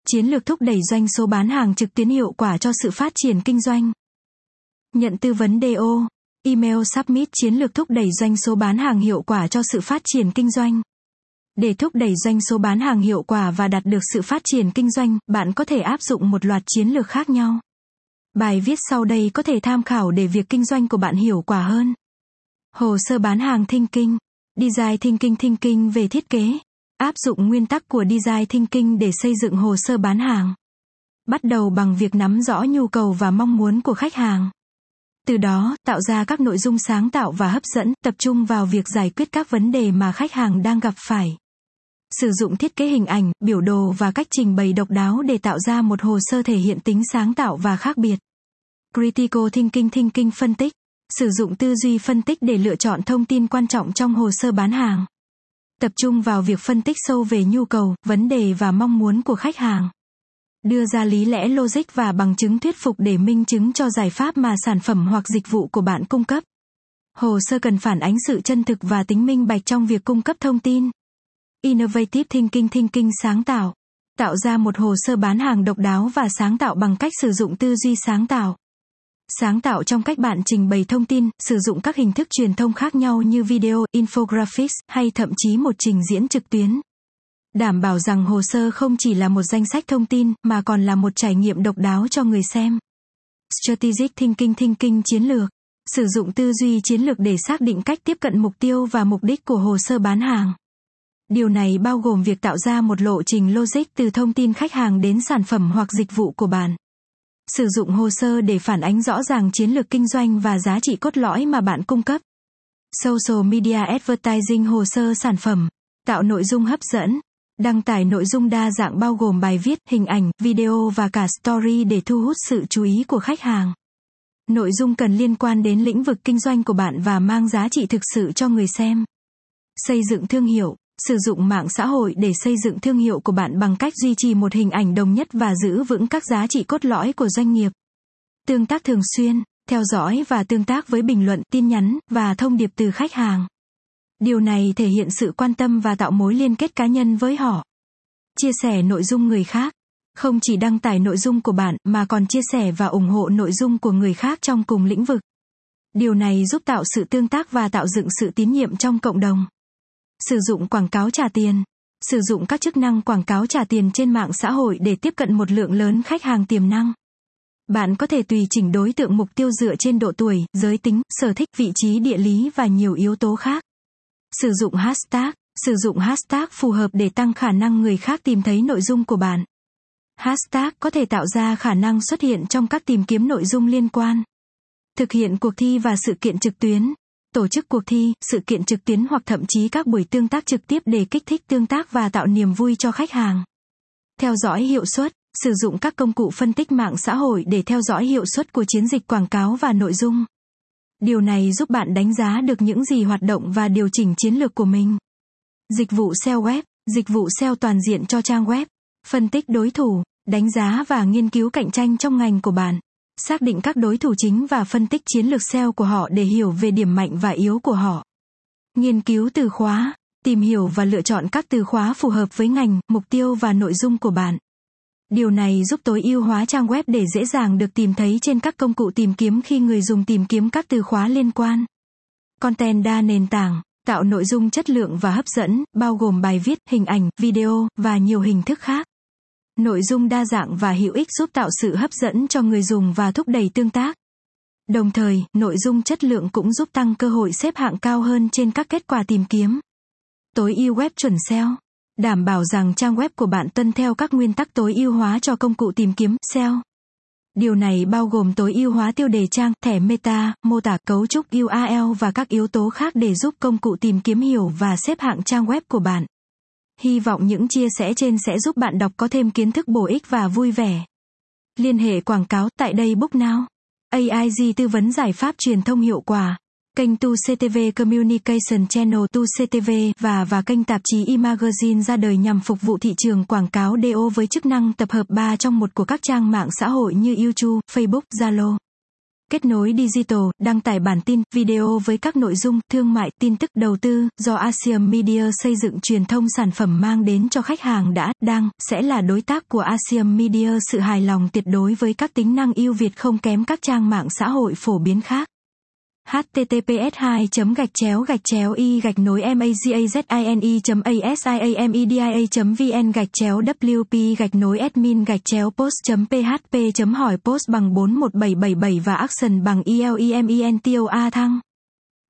Chiến lược thúc đẩy doanh số bán hàng trực tuyến hiệu quả cho sự phát triển kinh doanh. Nhận tư vấn DO. Email Submit chiến lược thúc đẩy doanh số bán hàng hiệu quả cho sự phát triển kinh doanh. Để thúc đẩy doanh số bán hàng hiệu quả và đạt được sự phát triển kinh doanh, bạn có thể áp dụng một loạt chiến lược khác nhau. Bài viết sau đây có thể tham khảo để việc kinh doanh của bạn hiệu quả hơn. Hồ sơ bán hàng Thinking. Design Thinking về thiết kế. Áp dụng nguyên tắc của Design Thinking để xây dựng hồ sơ bán hàng. Bắt đầu bằng việc nắm rõ nhu cầu và mong muốn của khách hàng. Từ đó, tạo ra các nội dung sáng tạo và hấp dẫn, tập trung vào việc giải quyết các vấn đề mà khách hàng đang gặp phải. Sử dụng thiết kế hình ảnh, biểu đồ và cách trình bày độc đáo để tạo ra một hồ sơ thể hiện tính sáng tạo và khác biệt. Critical Thinking phân tích. Sử dụng tư duy phân tích để lựa chọn thông tin quan trọng trong hồ sơ bán hàng. Tập trung vào việc phân tích sâu về nhu cầu, vấn đề và mong muốn của khách hàng. Đưa ra lý lẽ logic và bằng chứng thuyết phục để minh chứng cho giải pháp mà sản phẩm hoặc dịch vụ của bạn cung cấp. Hồ sơ cần phản ánh sự chân thực và tính minh bạch trong việc cung cấp thông tin. Innovative Thinking sáng tạo. Tạo ra một hồ sơ bán hàng độc đáo và sáng tạo bằng cách sử dụng tư duy sáng tạo. Sáng tạo trong cách bạn trình bày thông tin, sử dụng các hình thức truyền thông khác nhau như video, infographics, hay thậm chí một trình diễn trực tuyến. Đảm bảo rằng hồ sơ không chỉ là một danh sách thông tin, mà còn là một trải nghiệm độc đáo cho người xem. Strategic Thinking chiến lược. Sử dụng tư duy chiến lược để xác định cách tiếp cận mục tiêu và mục đích của hồ sơ bán hàng. Điều này bao gồm việc tạo ra một lộ trình logic từ thông tin khách hàng đến sản phẩm hoặc dịch vụ của bạn. Sử dụng hồ sơ để phản ánh rõ ràng chiến lược kinh doanh và giá trị cốt lõi mà bạn cung cấp. Social Media Advertising hồ sơ sản phẩm. Tạo nội dung hấp dẫn. Đăng tải nội dung đa dạng bao gồm bài viết, hình ảnh, video và cả story để thu hút sự chú ý của khách hàng. Nội dung cần liên quan đến lĩnh vực kinh doanh của bạn và mang giá trị thực sự cho người xem. Xây dựng thương hiệu. Sử dụng mạng xã hội để xây dựng thương hiệu của bạn bằng cách duy trì một hình ảnh đồng nhất và giữ vững các giá trị cốt lõi của doanh nghiệp. Tương tác thường xuyên, theo dõi và tương tác với bình luận, tin nhắn và thông điệp từ khách hàng. Điều này thể hiện sự quan tâm và tạo mối liên kết cá nhân với họ. Chia sẻ nội dung người khác. Không chỉ đăng tải nội dung của bạn mà còn chia sẻ và ủng hộ nội dung của người khác trong cùng lĩnh vực. Điều này giúp tạo sự tương tác và tạo dựng sự tín nhiệm trong cộng đồng. Sử dụng quảng cáo trả tiền. Sử dụng các chức năng quảng cáo trả tiền trên mạng xã hội để tiếp cận một lượng lớn khách hàng tiềm năng. Bạn có thể tùy chỉnh đối tượng mục tiêu dựa trên độ tuổi, giới tính, sở thích, vị trí địa lý và nhiều yếu tố khác. Sử dụng hashtag. Sử dụng hashtag phù hợp để tăng khả năng người khác tìm thấy nội dung của bạn. Hashtag có thể tạo ra khả năng xuất hiện trong các tìm kiếm nội dung liên quan. Thực hiện cuộc thi và sự kiện trực tuyến. Tổ chức cuộc thi, sự kiện trực tuyến hoặc thậm chí các buổi tương tác trực tiếp để kích thích tương tác và tạo niềm vui cho khách hàng. Theo dõi hiệu suất. Sử dụng các công cụ phân tích mạng xã hội để theo dõi hiệu suất của chiến dịch quảng cáo và nội dung. Điều này giúp bạn đánh giá được những gì hoạt động và điều chỉnh chiến lược của mình. Dịch vụ SEO web. Dịch vụ SEO toàn diện cho trang web. Phân tích đối thủ, đánh giá và nghiên cứu cạnh tranh trong ngành của bạn. Xác định các đối thủ chính và phân tích chiến lược SEO của họ để hiểu về điểm mạnh và yếu của họ. Nghiên cứu từ khóa. Tìm hiểu và lựa chọn các từ khóa phù hợp với ngành, mục tiêu và nội dung của bạn. Điều này giúp tối ưu hóa trang web để dễ dàng được tìm thấy trên các công cụ tìm kiếm khi người dùng tìm kiếm các từ khóa liên quan. Content đa nền tảng. Tạo nội dung chất lượng và hấp dẫn, bao gồm bài viết, hình ảnh, video, và nhiều hình thức khác. Nội dung đa dạng và hữu ích giúp tạo sự hấp dẫn cho người dùng và thúc đẩy tương tác. Đồng thời, nội dung chất lượng cũng giúp tăng cơ hội xếp hạng cao hơn trên các kết quả tìm kiếm. Tối ưu web chuẩn SEO. Đảm bảo rằng trang web của bạn tuân theo các nguyên tắc tối ưu hóa cho công cụ tìm kiếm SEO. Điều này bao gồm tối ưu hóa tiêu đề trang, thẻ meta, mô tả, cấu trúc URL và các yếu tố khác để giúp công cụ tìm kiếm hiểu và xếp hạng trang web của bạn. Hy vọng những chia sẻ trên sẽ giúp bạn đọc có thêm kiến thức bổ ích và vui vẻ. Liên hệ quảng cáo tại đây Book Now. AIG tư vấn giải pháp truyền thông hiệu quả. Kênh TuCTV Communication Channel TuCTV và kênh tạp chí eMagazine ra đời nhằm phục vụ thị trường quảng cáo DO với chức năng tập hợp 3 trong 1 của các trang mạng xã hội như YouTube, Facebook, Zalo. kết nối digital, đăng tải bản tin, video với các nội dung, thương mại, tin tức, đầu tư, do Asian Media xây dựng truyền thông sản phẩm mang đến cho khách hàng sẽ là đối tác của Asian Media sự hài lòng tuyệt đối với các tính năng ưu việt không kém các trang mạng xã hội phổ biến khác. https://i-magazine.media.vn/wp-admin-post.php.hỏi post bằng 41777 và action bằng ELEMENTOA thăng